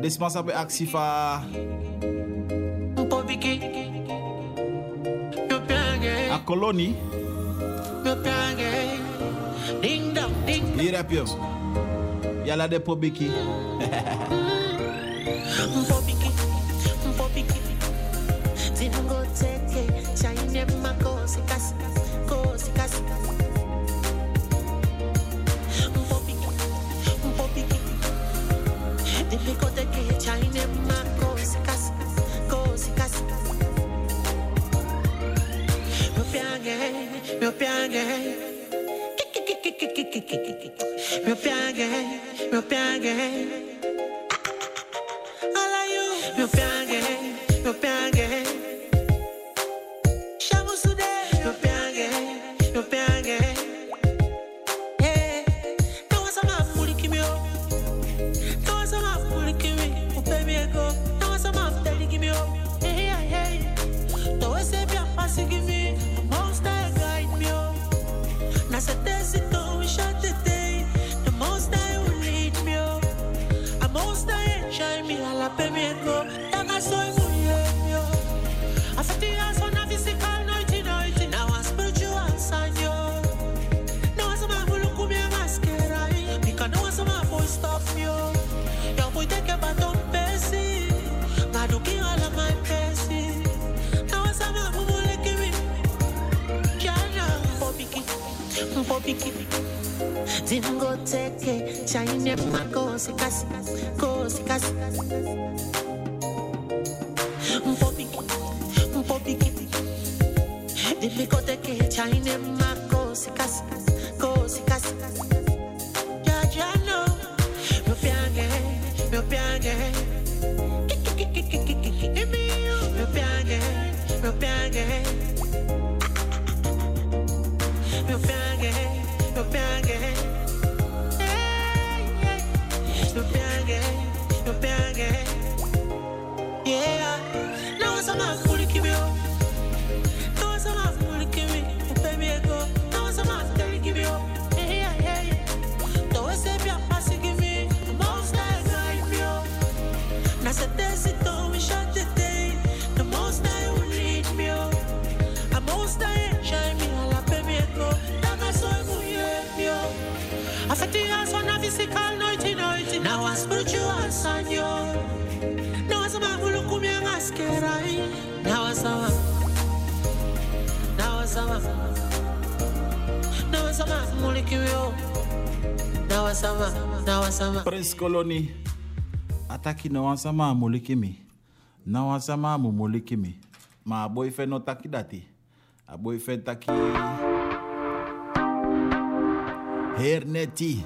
This must have been actie for a kolonie. Ding dong, ding. Hier heb je hem. Yalla de Pobiki. Pobiki, Pobiki. Zingo teke, chaine makosi kasi, kosi kasi. Pobiki, Pobiki. Zingo teke, chaine makosi kasi, kosi kasi. Mio piange, mio piange. Mio piange, mio piange. Alla you, mio piange, mio piange. Siamo su de, mio piange, mio piange. Yeah, don't want some food to me. Don't want some food to me. Oh baby go, don't want some food to me. Hey hey hey, don't want some pass to me. Most I guide me. Na se desito. The most I will lead me, the most I enjoy me. I love me go. I saw you. I feel the answer on a physical nighty nighty. Now I'm spiritual sign you. Now some man who look at me and ask right. Because now some man boy stop me. Your boy take a baton pesi. God do give all of my pesi. Now some man who look at me. Jana, Bobiki, Bobiki. Zingo teke, chaine makosi kasi, kosi kasi. Mpopiki, mpopiki. Zingo teke, chaine makosi kasi, kosi kasi. Ya ya no, mio piange, mio piange. Kiki kiki kiki kiki. Mio piange, mio piange. Mio piange, mio piange. Mio piange, mio piange. Yeah, now some man fully give you. Now some man fully give me. Baby go. Now some man fully give you. Yeah, yeah, yeah. Don't say be a pass give me. Most I guide you. Now say this it don't shut the day. The most I will lead me. The most I enjoy me. I love baby go. That's so good, yeah. I feel the answer on a physical nighty nighty. Now I'm spiritual son, yo. Now I'm a man who look at me and ask right. Now I'm a man. Now I'm a man. Now I'm a man who look at me. Now I'm a man. Now I'm a man. Prince Colony. Ataki no I'm a man who look at me. Now I'm a man who look at me. My boyfriend no taki dati. A boyfriend taki. Herneti.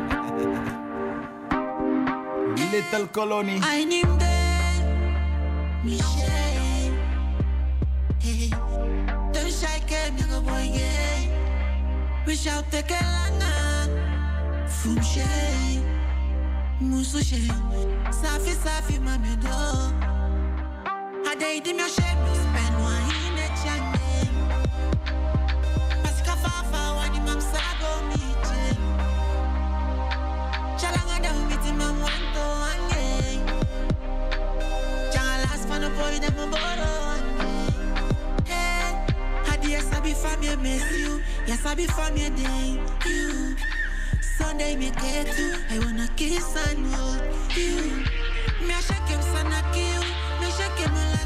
Little Colony. I need them. Michelle. Hey. Don't shy, came young boy. Wish out the Kelana. From Shay. Musu Shay. Safi, Safi, Mammy Dog. I did him your shame. Spend one in a channel. Pasca Fafa, one in Mamsago, me. Chalanga down with him and one to one day. Jangan last for no boy that mo borrow one day. Hey, hadi yes I be family miss you. Yes I be family day you. Sunday me get you. I wanna kiss and hold you. Me a shake him son I kill. Me shake him